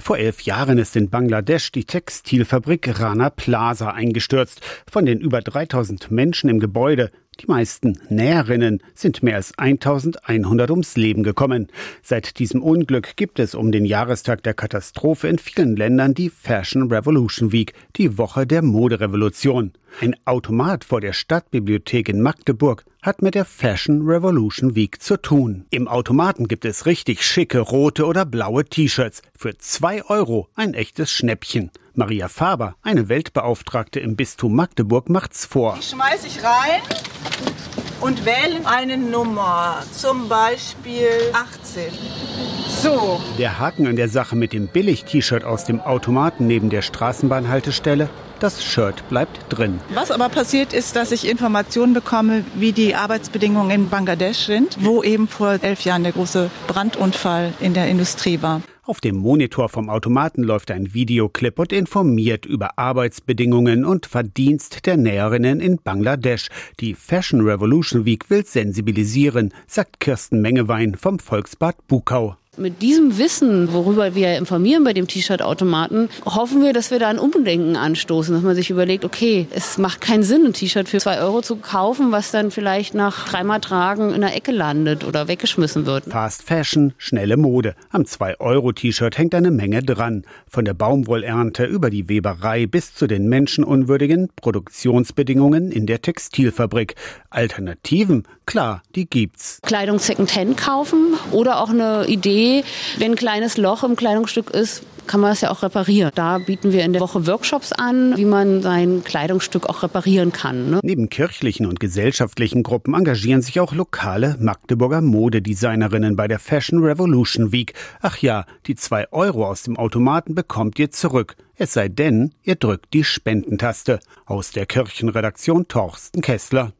Vor 11 Jahren ist in Bangladesch die Textilfabrik Rana Plaza eingestürzt. Von den über 3000 Menschen im Gebäude, die meisten Näherinnen, sind mehr als 1100 ums Leben gekommen. Seit diesem Unglück gibt es um den Jahrestag der Katastrophe in vielen Ländern die Fashion Revolution Week, die Woche der Moderevolution. Ein Automat vor der Stadtbibliothek in Magdeburg hat mit der Fashion Revolution Week zu tun. Im Automaten gibt es richtig schicke rote oder blaue T-Shirts. Für 2 € ein echtes Schnäppchen. Maria Faber, eine Weltbeauftragte im Bistum Magdeburg, macht's vor. Die schmeiße ich rein und wähle eine Nummer, zum Beispiel 18. So. Der Haken an der Sache mit dem Billig-T-Shirt aus dem Automaten neben der Straßenbahnhaltestelle: das Shirt bleibt drin. Was aber passiert ist, dass ich Informationen bekomme, wie die Arbeitsbedingungen in Bangladesch sind, wo eben vor 11 Jahren der große Brandunfall in der Industrie war. Auf dem Monitor vom Automaten läuft ein Videoclip und informiert über Arbeitsbedingungen und Verdienst der Näherinnen in Bangladesch. Die Fashion Revolution Week will sensibilisieren, sagt Kirsten Mengewein vom Volksbad Bukau. Mit diesem Wissen, worüber wir informieren bei dem T-Shirt-Automaten, hoffen wir, dass wir da ein Umdenken anstoßen, dass man sich überlegt, okay, es macht keinen Sinn, ein T-Shirt für 2 € zu kaufen, was dann vielleicht nach 3-mal Tragen in der Ecke landet oder weggeschmissen wird. Fast Fashion, schnelle Mode. Am 2-€-T-Shirt hängt eine Menge dran. Von der Baumwollernte über die Weberei bis zu den menschenunwürdigen Produktionsbedingungen in der Textilfabrik. Alternativen? Klar, die gibt's. Kleidung Secondhand kaufen oder auch eine Idee, wenn ein kleines Loch im Kleidungsstück ist, kann man das ja auch reparieren. Da bieten wir in der Woche Workshops an, wie man sein Kleidungsstück auch reparieren kann. Ne? Neben kirchlichen und gesellschaftlichen Gruppen engagieren sich auch lokale Magdeburger Modedesignerinnen bei der Fashion Revolution Week. Ach ja, die 2 € aus dem Automaten bekommt ihr zurück. Es sei denn, ihr drückt die Spendentaste. Aus der Kirchenredaktion Torsten Kessler.